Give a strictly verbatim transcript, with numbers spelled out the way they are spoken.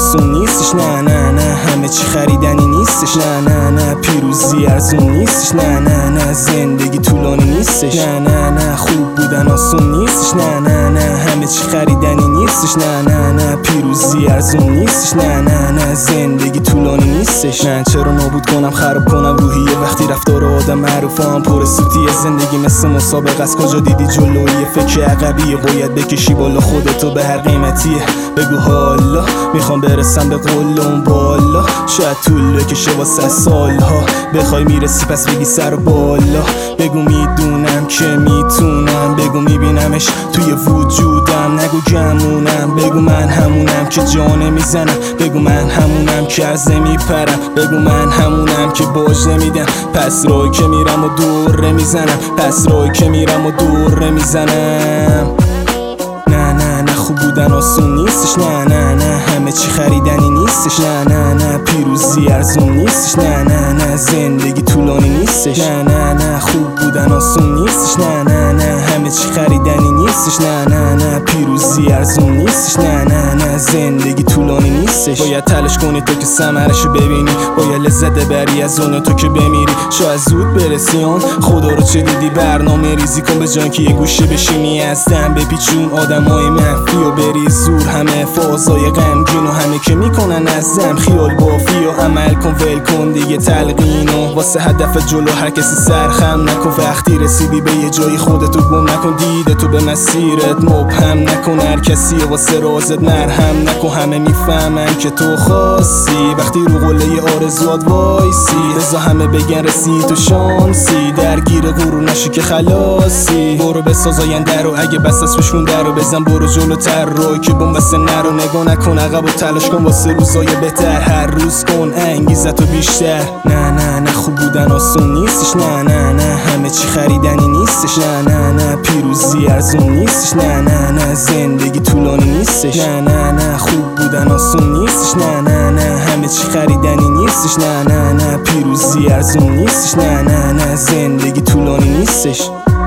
آسون نیستش، نه نه نه همه چی خریدنی نیستش، نه نه نه پیروزی ارزون نیستش، نه نه نه زندگی طولانی نیستش، نه نه نه خوب بودن آسون نیستش، نه نه نه همه چی خریدنی نیستش، نه نه نه پیروزی ارزون نیستش، نه نه نه زندگی طولانی نیستش. نه چرا نابود کنم خراب کنم روحیه وقتی رفتار آدم معروف هم پر سوتیه. زندگی مثل مسابقه است، کجا دیدی جلویه؟ فکر عقبیه، باید بکشی بالا خودتو به هر قیمتیه. بگو حالا میخوام برسم به قول اون بالا، شاید طول بکشه واسه سالها، بخوای میرسی پس بگی سر و بالا. بگو میدونم که میتونم، بگو میبینمش توی وجودم، نگو گمونم، بگو من همونم که جانه میزنم، بگو من همونم که عرضه میپرم، بگو من همونم که باج نمیدم، پس رای که میرم و دوره میزنم، پس رای که میرم و دوره میزنم. نه نه نه خوب بودن آسون نیستش، نه نه نه همه چی خریدنی نیستش، نه نه نه پیروزی ارزون نیستش، نه نه نه زندگی طولانی نیستش، نه نه نه خوب بودن آسون نیستش، نه نه نه همه چی خریدنی نیستش، نه نه نه پیروزی ارزون نیستش، نه نه نه زندگی طولانی نیستش. باید تلاش کنی تو که ثمرشو ببینی، باید لذت ببری از اون تو که بمیری، شاید زود برسی اون خدا رو چه دیدی. برنامه ریزی کن به جان که یه گوشه بشینی، از دم بپیچون آدمای منفی و بری زور، همه فازای غمگین و همه که میکنن ازم خیال بافی و عمل کن ول کن دیگه تلقین و واسه هدف جلو هر کسی سرخم نکن. وقتی رسیدی به یه جایی خودتو گم نکن، دیده تو به مسیرت مبهم نکن، هر کسی واسه رازت مرهم نکن، همه میفهمن که تو خاصی وقتی رو قله آرزوات وایسی، بزا همه بگن رسی تو شانسی، درگیر غرور نشی که خلاصی. برو بساز آینده رو، اگه بس از فشون در رو بزن، برو جلوتر رو که بوم بسه نرو، نگاه نکن عقب و تلاش کن واسه روزای بهتر، هر روز کن انگیزتو بیشتر. نه نه نه خوب بودن آسون نیستش، نه نه نه همه چی خریدنی نیستش، نه نه نه پیروزی ارزون نیستش، نه نه نه زندگی طولانی نیستش، نه نه نه خوب بودن آسون نیستش، نه نه نه همه چی خریدنی نیستش، نه نه نه پیروزی ارزون نیستش، نه نه نه زندگی طولانی نیستش.